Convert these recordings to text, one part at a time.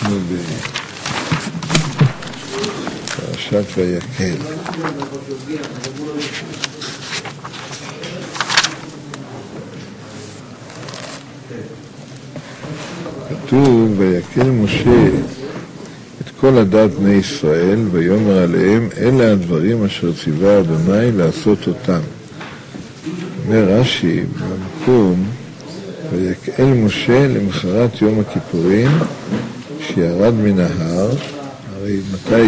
אנחנו בפרשת ויקל. כתוב, ויקל משה את כל עדת בני ישראל, ויאמר עליהם, אלה הדברים אשר ציווה אדוני לעשות אותם. אומר רש"י במקום, ויקל משה למחרת יום הכיפורים, שירד מן ההר. הרי מתי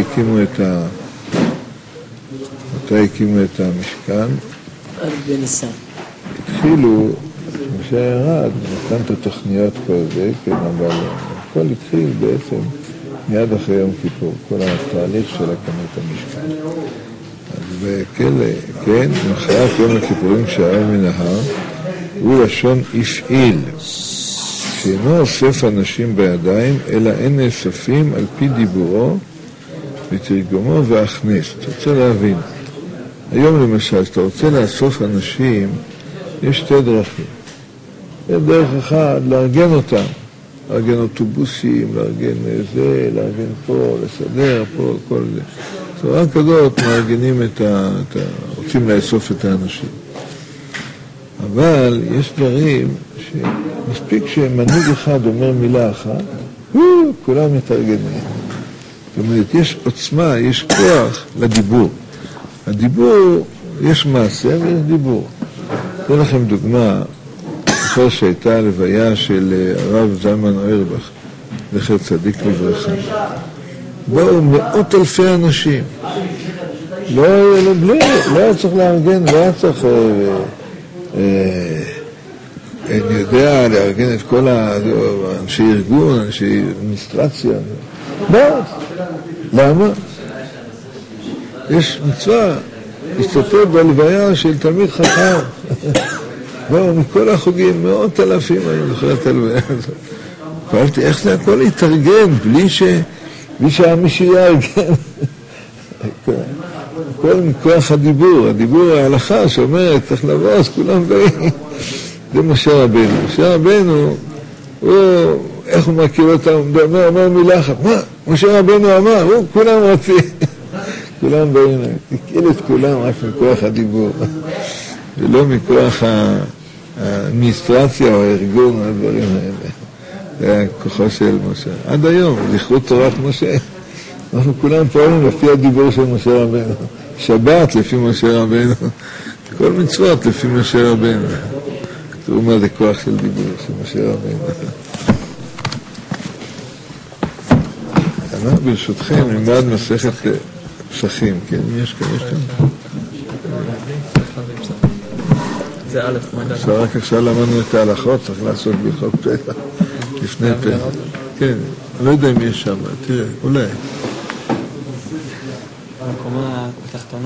הקימו את המשכן? בניסן. התחילו, משה ירד, נתן את התוכניות כל זה, כן, אבל הכל התחיל בעצם מיד אחרי יום כיפור, כל התהליך של הקמת המשכן. אז ויקל, כן, מחרת יום הכיפורים שירד מן ההר, הוא לשון הפעיל, שאינו אוסף אנשים בידיים, אלא אין נאספים על פי דיבורו ותרגומו והכנס. אתה רוצה להבין, היום למשל, שאתה רוצה לאסוף אנשים, יש שתי דרכים. יש דרך אחד, לארגן אותם, לארגן אוטובוסים, לארגן זה, לארגן פה, לסדר פה, כל זה. בצורה כזאת מארגנים רוצים לאסוף את האנשים. אבל יש דברים שמספיק שמנהיג אחד אומר מילה אחת, כולם מתארגנים. זאת אומרת, יש עוצמה, יש כוח לדיבור. הדיבור, יש מעשה ויש דיבור. אתן לכם דוגמה, אחרי שהייתה הלוויה של הרב זלמן אוירבך, זכר צדיק לברכה. באו מאות אלפי אנשים. לא היה צריך לארגן, לא היה צריך... אני יודע לארגן את כל האנשי ארגון, אנשי אדמיניסטרציה. למה? יש מצווה להשתתף בהלוויה של תלמיד חכם. באו מכל החוגים, מאות אלפים היו זוכר את ההלוויה הזאת. פעלתי איך זה הכל להתארגן בלי שהמישהו יארגן. הכל מכוח הדיבור, ההלכה שאומרת צריך לבוא, אז כולם באים. זה משה רבנו. משה רבנו, איך הוא מכיר אותם? הוא אומר מילה אחת. מה? משה רבנו אמר, כולם רוצים. כולם באים, תקעיל את כולם רק מכוח הדיבור. ולא מכוח האדמיניסטרציה או הארגון או הדברים האלה. זה היה כוחו של משה. עד היום, זכרו תורת משה. אנחנו כולם פועלים לפי הדיבור של משה רבנו. שבת לפי משה רבנו. כל מצוות לפי משה רבנו. תראו מה זה כוח של דיבור של משה רבנו. אנחנו ברשותכם נלמד מסכת פסחים. כן, יש כאן. זה א', מה רק עכשיו למדנו את ההלכות, צריך לעשות בהלכות פסח. לפני פסח. כן, אני לא יודע אם יש שם, תראה, אולי. המקומה בתחתונה.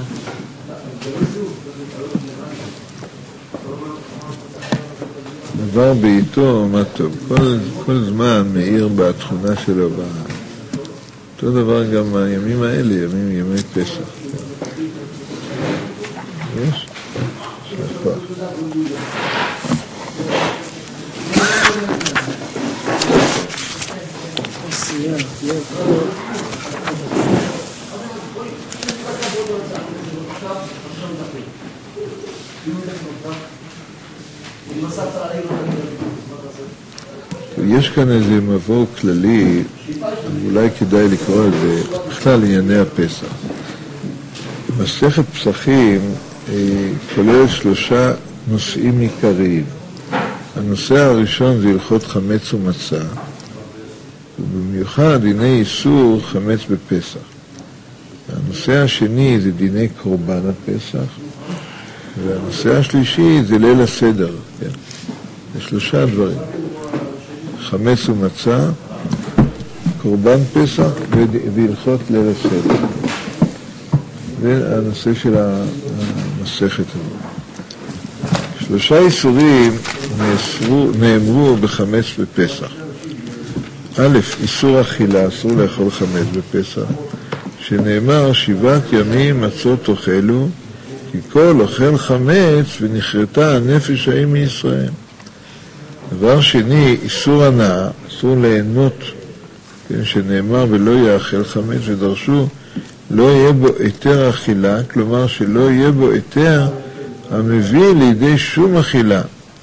דבר בעיתו, מה טוב. כל זמן מאיר בתכונה שלו. אותו דבר גם הימים האלה, ימי פסח. יש? שכוח. יש כאן איזה מבוא כללי, אולי כדאי לקרוא את זה, בכלל ענייני הפסח. מסכת פסחים כולל 3 נושאים עיקריים. הנושא הראשון זה הלכות חמץ ומצה, ובמיוחד דיני איסור חמץ בפסח. הנושא השני זה דיני קורבן הפסח, והנושא השלישי זה ליל הסדר. כן? זה 3 דברים. חמץ ומצה, קורבן פסח והלכות ליל הסדר. זה הנושא של המסכת הזאת. 3 איסורים נאמרו בחמץ בפסח. א', איסור אכילה, אסור לאכול חמץ בפסח, שנאמר 7 ימים מצות תאכלו, כי כל אוכל חמץ ונכרתה הנפש ההיא מישראל. דבר שני, איסור הנאה, אסור ליהנות כן, שנאמר ולא יאכל חמץ, ודרשו לא יהיה בו היתר אכילה, כלומר שלא יהיה בו היתר המביא לידי שום אכילה,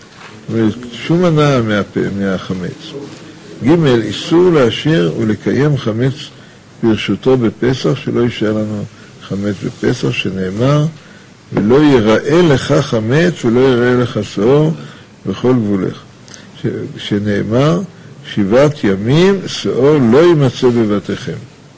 שום הנאה מהחמץ. ג' איסור להשאיר ולקיים חמץ ברשותו בפסח, שלא יישאר לנו חמץ בפסח, שנאמר ולא ייראה לך חמץ ולא ייראה לך שאור בכל גבולך, שנאמר 7 ימים שאור לא יימצא בבתיכם.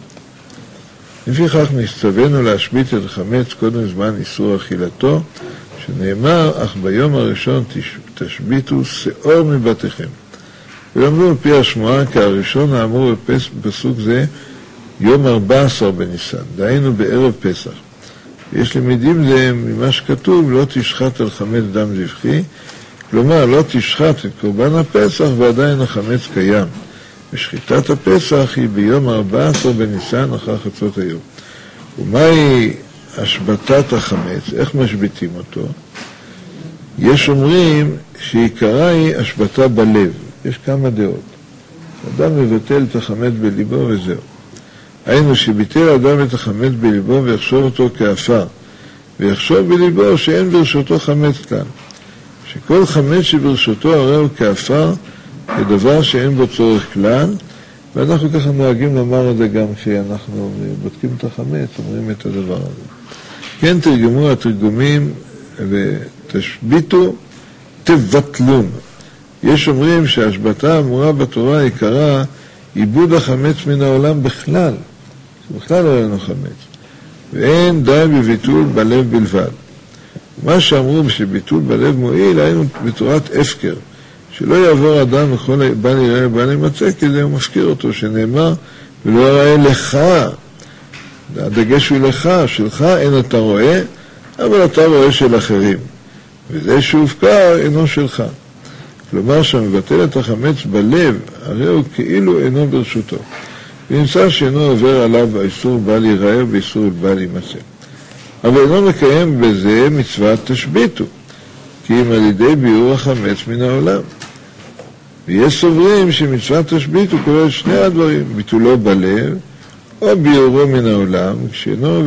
לפיכך נצטווינו להשבית את החמץ קודם זמן איסור אכילתו, שנאמר אך ביום הראשון תשביתו שאור מבתיכם. ולמדו על פי השמועה כי הראשון האמור בפסוק זה יום 14 בניסן, דהיינו בערב פסח. יש למדים זה ממה שכתוב לא תשחט על חמץ דם זבחי, כלומר לא תשחט את קורבן הפסח ועדיין החמץ קיים. ושחיטת הפסח היא ביום 14 בניסן אחר חצות היום. ומהי השבתת החמץ? איך משביתים אותו? יש אומרים שעיקרה היא השבתה בלב. יש כמה דעות. אדם מבטל את החמץ בליבו וזהו. היינו שביטל אדם את החמץ בליבו ויחשוב אותו כאפר, ויחשוב בליבו שאין ברשותו חמץ כאן. שכל חמץ שברשותו הרי הוא כאפר, כדבר שאין בו צורך כלל, ואנחנו ככה נוהגים לומר את זה גם כשאנחנו בודקים את החמץ, אומרים את הדבר הזה. כן תרגמו התרגומים ותשביתו תבטלון. יש אומרים שההשבתה האמורה בתורה עיקרה עיבוד החמץ מן העולם בכלל, שבכלל לא היה לנו חמץ, ואין די בביטול בלב בלבד. מה שאמרו שביטול בלב מועיל היינו בתורת הפקר, שלא יעבור אדם וכל בל יראה ובל ימצא, כי זה הוא מפקיר אותו, שנאמר ולא יראה לך, הדגש הוא לך, שלך אין אתה רואה, אבל אתה רואה של אחרים, וזה שהופקר אינו שלך. כלומר שמבטל את החמץ בלב, הרי הוא כאילו אינו ברשותו, ונמצא שאינו עובר עליו האיסור בל יראה ואיסור בל ימצא. אבל אינו מקיים בזה מצוות תשביתו, כי אם על ידי ביאור החמץ מן העולם. ויש סוברים שמצוות תשביתו כולל שני הדברים, ביטולו בלב או ביאורו מן העולם, כשאינו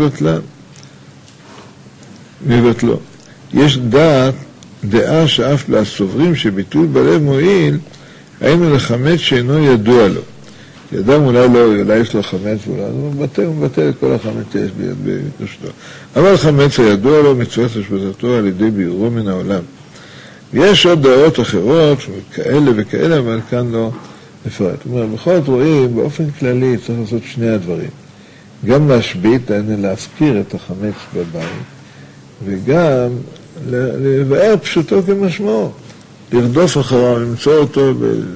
מבטלו. יש דעה שאף לסוברים שביטול בלב מועיל, היינו לחמץ שאינו ידוע לו. ידם אולי יש לו חמץ, הוא מבטל את כל החמץ שיש בקדושתו. אבל חמץ הידוע לו מצוות השבתתו על ידי ביאורו מן העולם. ויש עוד דעות אחרות, כאלה וכאלה, אבל כאן לא נפרט. זאת אומרת, בכל זאת רואים, באופן כללי צריך לעשות שני הדברים. גם להשבית, להפקיר את החמץ בבית, וגם לבאר פשוטו כמשמעו. לרדוף אחריו, למצוא אותו,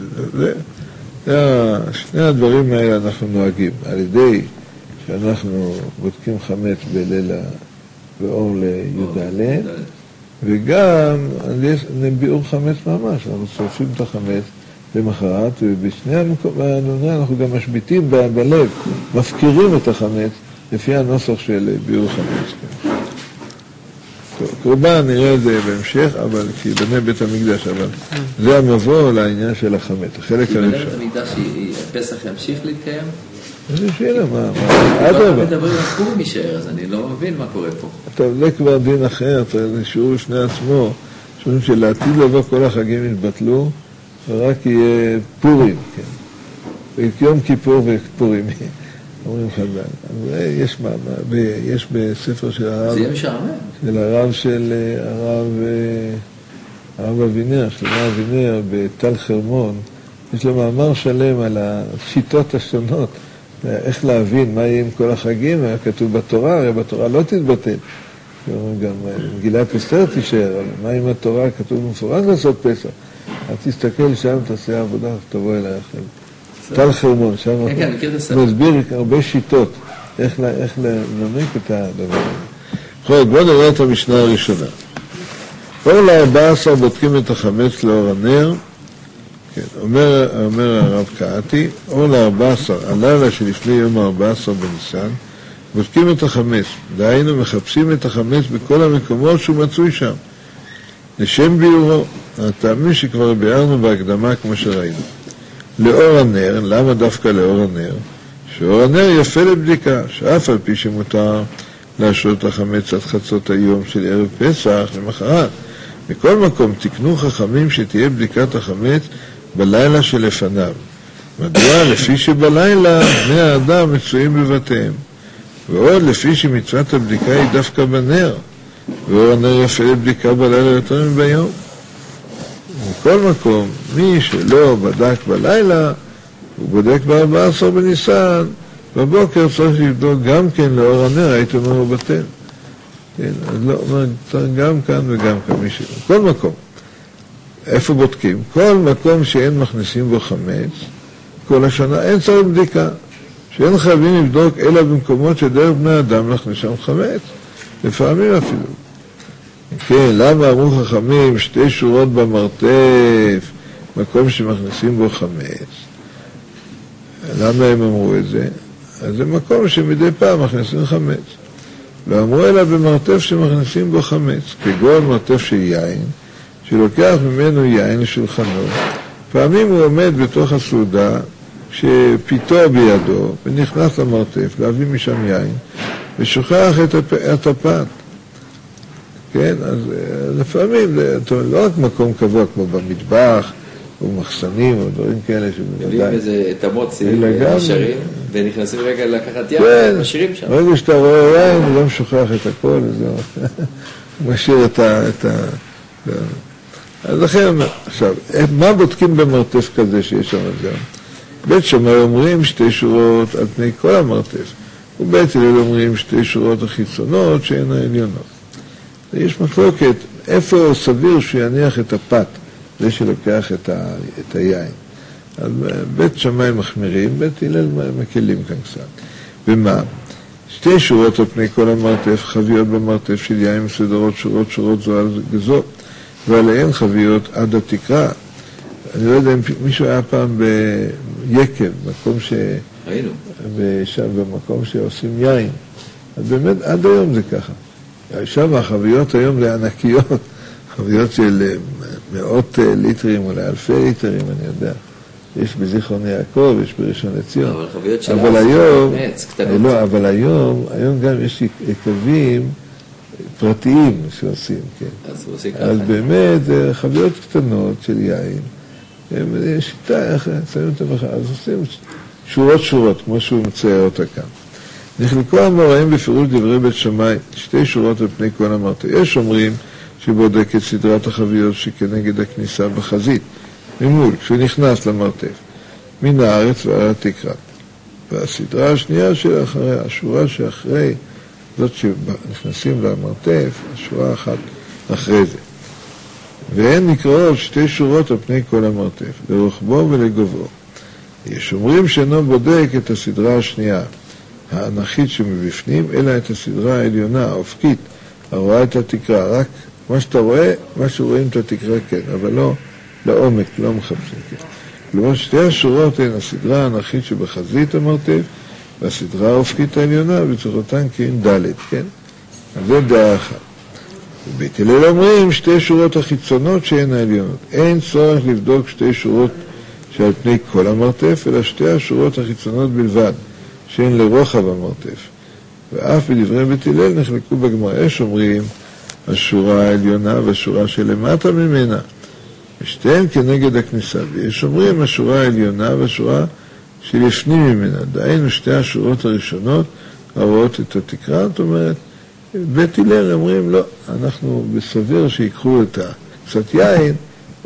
שני הדברים האלה אנחנו נוהגים, על ידי שאנחנו בודקים חמץ בליל באור לי"ד, וגם ביאור חמץ ממש, אנחנו שורפים את החמץ למחרת, ובשני המקומות אנחנו גם משביתים בלב, מפקירים את החמץ לפי הנוסח של ביאור חמץ. קורבן נראה את זה בהמשך, אבל כי בני בית המקדש, אבל זה המבוא לעניין של החמץ, החלק הראשון. בבית המקדש הפסח ימשיך להתקיים? איזה שאלה, מה? אנחנו מדברים על פורים יישאר, אז אני לא מבין מה קורה פה. טוב, זה כבר דין אחר, זה שיעור בפני עצמו, שאומרים שלעתיד לבוא כל החגים יתבטלו, ורק יהיה פורים, כן. יום כיפור ופורים. אומרים חז"ל. יש בספר של הרב, זה יהיה משעמם. של הרב אבינר, של הרב אבינר בתל חרמון, יש לו מאמר שלם על השיטות השונות, איך להבין מה יהיה עם כל החגים, היה כתוב בתורה, הרי בתורה לא תתבטל. גם מגילת אסתר תישאר, אבל מה עם התורה, כתוב במפורש לעשות פסח. אז תסתכל שם, תעשה עבודה, תבוא אליי אחרי. טל חרמון, שם מסביר הרבה שיטות, איך לנמק את הדבר הזה. בואו נראה את המשנה הראשונה. אור ל-14 בודקים את החמץ לאור הנר, כן, אומר הרב קהתי, אור ל-14, הלילה שלפני יום ה-14 בניסן, בודקים את החמץ, דהיינו מחפשים את החמץ בכל המקומות שהוא מצוי שם, לשם ביאורו, הטעמים שכבר ביארנו בהקדמה כמו שראינו. לאור הנר, למה דווקא לאור הנר? שאור הנר יפה לבדיקה, שאף על פי שמותר להשרות החמץ עד חצות היום של ערב פסח למחרת. מכל מקום תקנו חכמים שתהיה בדיקת החמץ בלילה שלפניו. מדוע? לפי שבלילה בני האדם מצויים בבתיהם. ועוד לפי שמצוות הבדיקה היא דווקא בנר, ואור הנר יפה לבדיקה בלילה יותר מביום. מכל מקום, מי שלא בדק בלילה, הוא בודק ב-14 בניסן, בבוקר צריך לבדוק גם כן לאור הנר, הייתי אומר הוא בטל. כן, אז לא, צריך גם כאן וגם כאן. כל מקום. איפה בודקים? כל מקום שאין מכניסים בו חמץ, כל השנה אין צריך בדיקה. שאין חייבים לבדוק אלא במקומות שדרך בני אדם להכניס שם חמץ. לפעמים אפילו. כן, למה אמרו חכמים 2 שורות במרתף, מקום שמכניסים בו חמץ? למה הם אמרו את זה? אז זה מקום שמדי פעם מכניסים חמץ. לא אמרו אלא במרתף שמכניסים בו חמץ, כגון מרתף של יין, שלוקח ממנו יין לשולחנו. פעמים הוא עומד בתוך הסעודה, שפיתו בידו, ונכנס למרתף, להביא משם יין, ושוכח את הפת. כן, אז לפעמים, לא רק מקום קבוע כמו במטבח, או מחסנים, או דברים כאלה שבוודאי. יודעים איזה תמוצים, משארים, ונכנסים רגע לקחת יין, כן, משאירים שם. רגע שאתה רואה יין, הוא לא משוכח את הכל, הוא משאיר את אז לכן, עכשיו, מה בודקים במרתף כזה שיש שם גם? בית שמאי אומרים 2 שורות על פני כל המרתף, ובית הלל אומרים 2 שורות החיצונות שהן העליונות. יש מחלוקת, איפה סביר שהוא יניח את הפת, זה שלוקח את היין. אז בית שמאי מחמירים, בית הלל מקלים כאן קצת. ומה? 2 שורות על פני כל המרתף, חביות במרתף של יין מסודרות שורות זו על זו, ועליהן חביות עד התקרה. אני לא יודע אם מישהו היה פעם ביקב, מקום ראינו. במקום שעושים יין. אז באמת עד היום זה ככה. שם החביות היום זה ענקיות, חביות של 100 ליטרים, אולי 1000 ליטרים, אני יודע. יש בזיכרון יעקב, יש בראשון לציון. אבל חביות של עץ קטנות. לא, אבל היום גם יש יקבים פרטיים שעושים, כן. אז באמת, חביות קטנות של יין, שיטה אחרת, שמים אותם אחת, אז עושים שורות, כמו שהוא מצייר אותה כאן. נחלקו המוראים בפירוש דברי בית שמאי 2 שורות על פני כל המרתף. יש אומרים שבודק את סדרת החביות שכנגד הכניסה בחזית, ממול, כשהוא נכנס למרתף, מן הארץ ועל התקרה. והסדרה השנייה שאחריה, השורה שאחרי, זאת שנכנסים למרתף, השורה אחת אחרי זה. והן נקראות 2 שורות על פני כל המרתף, לרוחבו ולגובהו. יש אומרים שאינו בודק את הסדרה השנייה, האנכית שמבפנים, אלא את הסדרה העליונה, האופקית, הרואה את התקרה. רק מה שאתה רואה, מה שרואים את התקרה כן, אבל לא לעומק, לא מחפשים כן. כלומר, 2 השורות הן הסדרה האנכית שבחזית המרתף, והסדרה האופקית העליונה, בצורתן כאילו ד', כן? אז זה דעה אחת. בית הלל אומרים 2 שורות החיצונות שהן העליונות. אין צורך לבדוק 2 שורות שעל פני כל המרתף, אלא 2 השורות החיצונות בלבד, שהן לרוחב המרתף. ואף בדברי בית הלל נחלקו בגמרא. יש אומרים השורה העליונה והשורה שלמטה ממנה, ושתיהן כנגד הכניסה. ויש אומרים השורה העליונה והשורה שלפנים ממנה. דהיינו 2 השורות הראשונות הרואות את התקרה. זאת אומרת, בית הלל אומרים לא, אנחנו בסביר שיקחו את קצת יין,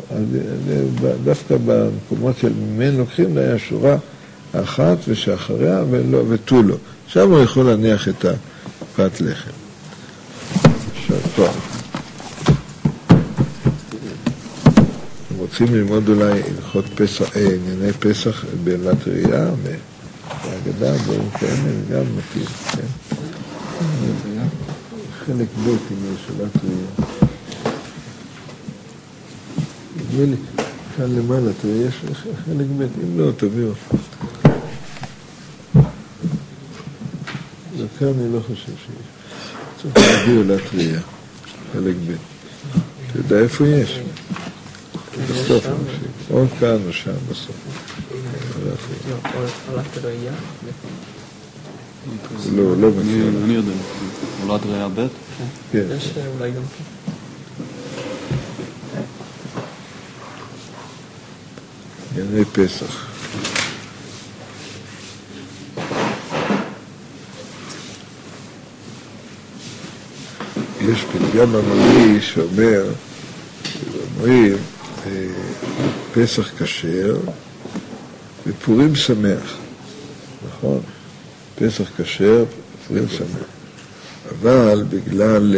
דווקא במקומות של ממנו לוקחים לה השורה אחת ושאחריה ותו לא. שם הוא יכול להניח את הפת לחם. עכשיו, טוב. רוצים ללמוד אולי הלכות פסח, ענייני פסח בעלת ראייה, בהגדה, דברים כאלה, גם מתאים, כן? חלק ב' עם שאלת ראייה. נדמה לי, כאן למעלה, תראה, יש חלק ב', אם לא, תביאו. כאן אני לא חושב שיש. צריך להביא עולת ראייה, חלק ב'. אתה יודע איפה יש? בסוף, או כאן או שם בסוף. הולכת ראייה? לא מציע. אני יודע, הולד ראייה ב'? כן. יש אולי גם ענייני פסח. יש פתגם עממי שאומר, אומרים, פסח כשר ופורים שמח, נכון? פסח כשר ופורים שמח. אבל בגלל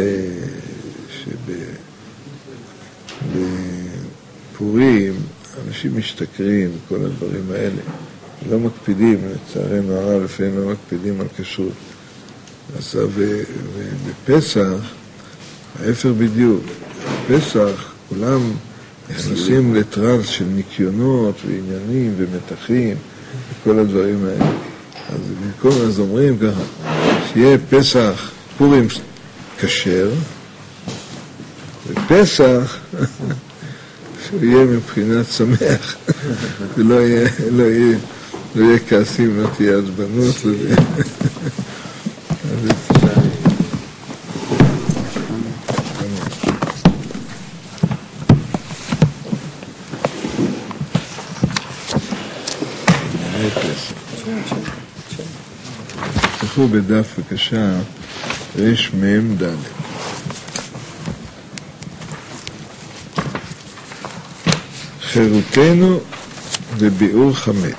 שבפורים אנשים משתכרים וכל הדברים האלה, לא מקפידים, לצערנו הרב לפעמים לא מקפידים על כשרות. אז בפסח, ההפך בדיוק, בפסח כולם נכנסים לטרנס של ניקיונות ועניינים ומתחים וכל הדברים האלה. אז במקום, אז אומרים ככה, שיהיה פסח פורים כשר, ופסח שהוא יהיה מבחינת שמח, ולא יהיה כעסים, לא תהיה עצבנות, לא תהיה... תפתחו בדף בבקשה רמ"ד. חירותנו וביעור חמץ.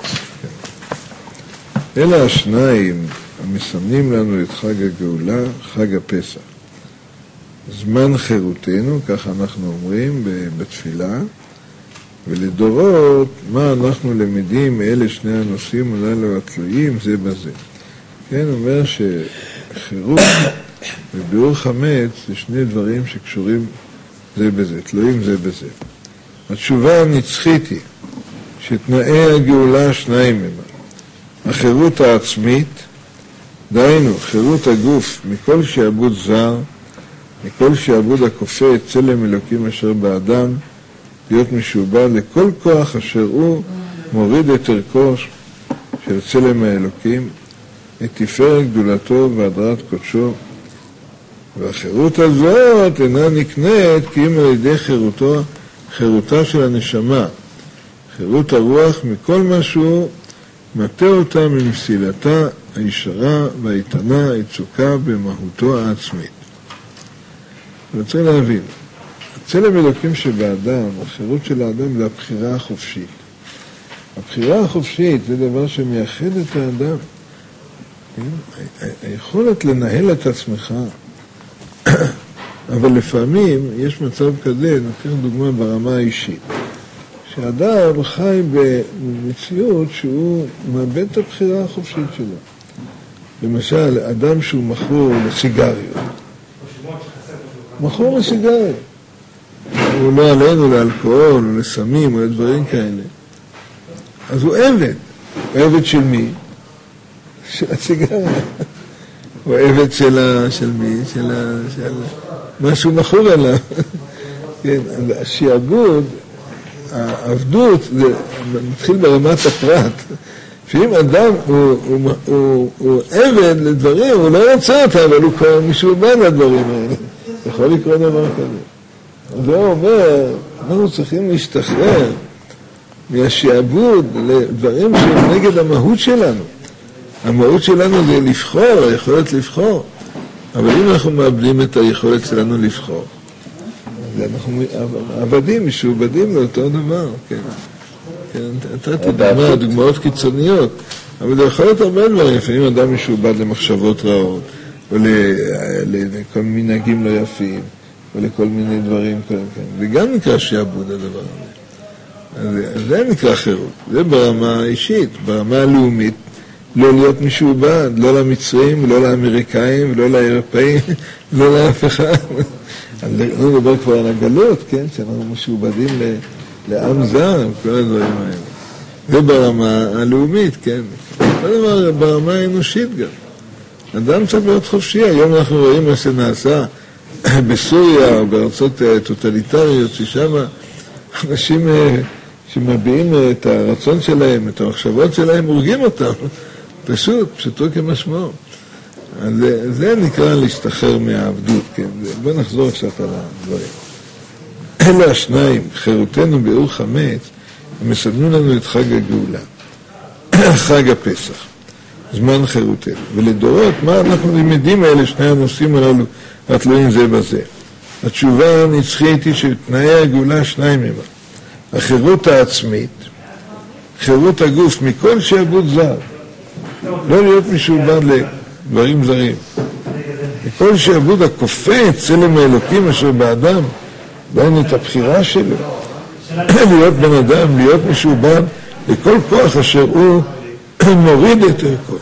אלה השניים המסמנים לנו את חג הגאולה, חג הפסח. זמן חירותנו, כך אנחנו אומרים בתפילה, ולדורות מה אנחנו למדים מאלה שני הנושאים הללו התלויים זה בזה. כן, אומר שחירות וביעור חמץ זה שני דברים שקשורים זה בזה, תלויים זה בזה. התשובה הנצחית היא שתנאי הגאולה שניים ממה. החירות העצמית, דהיינו חירות הגוף מכל שעבוד זר, מכל שעבוד הכופה את צלם אלוקים אשר באדם, להיות משובד לכל כוח אשר הוא מוריד את ערכו של צלם האלוקים, את תפארת גדולתו והדרת קודשו. והחירות הזאת אינה נקנית כי אם על ידי חירותה של הנשמה, חירות הרוח מכל משהו מטה אותה ממסילתה הישרה והאיתנה היצוקה במהותו העצמית. אני רוצה להבין, הצלם אלוקים שבאדם, החירות של האדם זה הבחירה החופשית. הבחירה החופשית זה דבר שמייחד את האדם. היכולת לנהל את עצמך, אבל לפעמים יש מצב כזה, נקרא דוגמה ברמה האישית, שאדם חי במציאות שהוא מאבד את הבחירה החופשית שלו. למשל, אדם שהוא מכור לסיגריות. מכור לסיגריות. הוא לא עלינו לאלכוהול, או לסמים, או לדברים כאלה. אז הוא עבד. הוא עבד של מי? של הסיגריה. הוא עבד של מי? של משהו מכור עליו. כן, השעבוד, העבדות, זה מתחיל ברמת הפרט. שאם אדם הוא עבד לדברים, הוא לא רוצה אותם, אבל הוא כבר משועבד לדברים האלה. יכול לקרוא דבר כזה. זה אומר, אנחנו צריכים להשתחרר מהשעבוד לדברים שהם נגד המהות שלנו. המהות שלנו זה לבחור, היכולת לבחור. אבל אם אנחנו מאבדים את היכולת שלנו לבחור, אנחנו עבדים, משועבדים לאותו דבר, כן. נתתי דוגמאות קיצוניות, אבל זה יכול להיות הרבה דברים, לפעמים אדם משועבד למחשבות רעות, או לכל מיני נהגים לא יפים, או לכל מיני דברים כאלה, וגם נקרא שעבוד הדבר הזה. אז זה נקרא חירות, זה ברמה האישית, ברמה הלאומית, לא להיות משועבד, לא למצרים, לא לאמריקאים, לא לאירופאים, לא לאף אחד. אני מדבר כבר על הגלות, כן, שאנחנו משועבדים לעם זר, כל הדברים האלה. זה ברמה הלאומית, כן. כל דבר ברמה האנושית גם. אדם צריך להיות חופשי. היום אנחנו רואים מה שנעשה בסוריה או בארצות טוטליטריות, ששם אנשים שמביעים את הרצון שלהם, את המחשבות שלהם, הורגים אותם. פשוטו כמשמעו. אז זה נקרא להשתחרר מהעבדות, כן? בוא נחזור קצת על הדברים. אלה השניים, חירותנו באור חמץ, הם מסמנים לנו את חג הגאולה, חג הפסח, זמן חירותנו. ולדורות, מה אנחנו לימדים מאלה שני הנושאים הללו, התלויים זה בזה? התשובה הנצחית היא שתנאי הגאולה שניים ממה. החירות העצמית, חירות הגוף מכל שעבוד זר, לא להיות משועבד לדברים זרים. מכל שעבוד הכופה את צלם האלוקים אשר באדם, ואין את הבחירה שלו, להיות בן אדם, להיות משועבד לכל כוח אשר הוא מוריד את ערכו.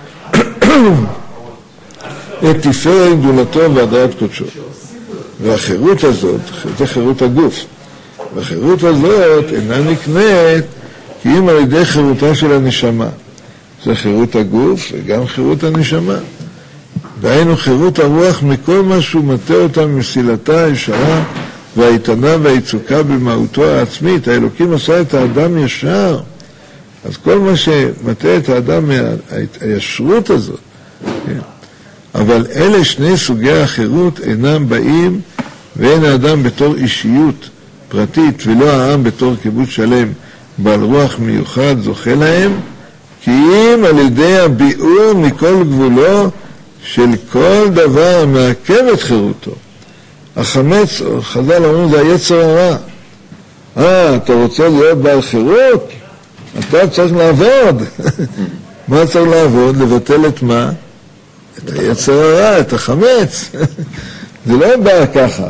את תפארת גדולתו והדרת קודשו. והחירות הזאת, זה חירות הגוף. והחירות הזאת אינה נקנית כי אם על ידי חירותה של הנשמה. זה חירות הגוף וגם חירות הנשמה. דהיינו חירות הרוח מכל מה שהוא מטה אותה ממסילתה הישרה והאיתנה והיצוקה במהותו העצמית. האלוקים עשה את האדם ישר. אז כל מה שמטה את האדם מהישרות הזאת. כן. אבל אלה שני סוגי החירות אינם באים ואין האדם בתור אישיות פרטית ולא העם בתור קיבוץ שלם בעל רוח מיוחד זוכה להם, כי אם על ידי הביאור מכל גבולו של כל דבר המעכב את חירותו. החמץ, חז"ל אומרים, זה היצר הרע. אתה רוצה להיות בעל חירות? אתה צריך לעבוד. מה צריך לעבוד? לבטל את מה? את היצר הרע, את החמץ. זה לא בא ככה.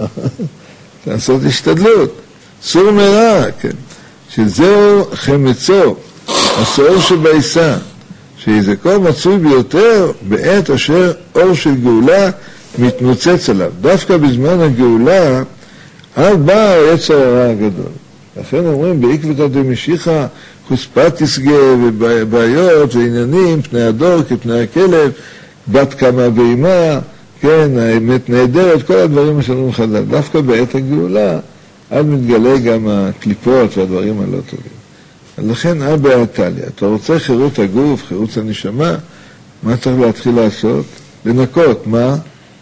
לעשות השתדלות. סור מרע, כן. שזהו חמצו, הסעור שבעיסה, שיזכו מצוי ביותר בעת אשר אור של גאולה מתנוצץ עליו. דווקא בזמן הגאולה, אז בא היצר הרע הגדול. לכן אומרים, בעקבתא דמשיחא חוצפה תסגה ובעיות ועניינים, פני הדור כפני הכלב, בת קמה באימה, כן, האמת נהדרת, כל הדברים שאומרים חז"ל. דווקא בעת הגאולה, אז מתגלה גם הקליפות והדברים הלא טובים. אז לכן אבא עתליה, אתה רוצה חירות הגוף, חירות הנשמה, מה צריך להתחיל לעשות? לנקות, מה?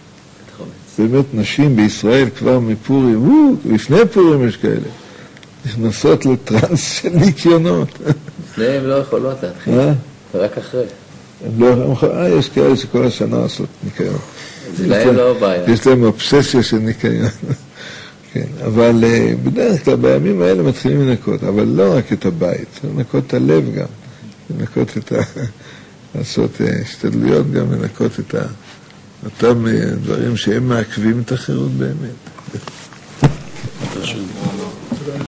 באמת נשים בישראל כבר מפורים, לפני פורים יש כאלה, נכנסות לטרנס של ניקיונות. לפניהם לא יכולות להתחיל, רק אחרי. יש כאלה שכל השנה עושות ניקיון. זה להם לא בעיה. יש להם אובססיה של ניקיון. כן, אבל בדרך כלל בימים האלה מתחילים לנקות, אבל לא רק את הבית, לנקות את הלב גם, לנקות את לעשות השתדלויות גם לנקות את אותם דברים שהם מעכבים את החירות באמת.